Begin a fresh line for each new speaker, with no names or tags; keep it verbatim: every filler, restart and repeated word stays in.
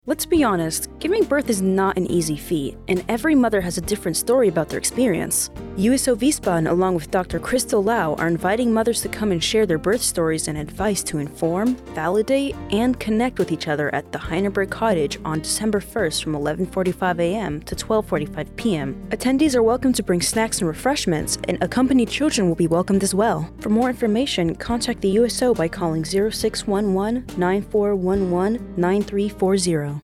Let's be honest, giving birth is not an easy feat, and every mother has a different story about their experience. U S O Wiesbaden, along with Doctor Crystal Lau, are inviting mothers to come and share their birth stories and advice to inform, validate, and connect with each other at the Heineberg Cottage on December first from eleven forty-five a.m. to twelve forty-five p.m. Attendees are welcome to bring snacks and refreshments, and accompanied children will be welcomed as well. For more information, contact the U S O by calling zero six one one, nine four one one, nine three four zero.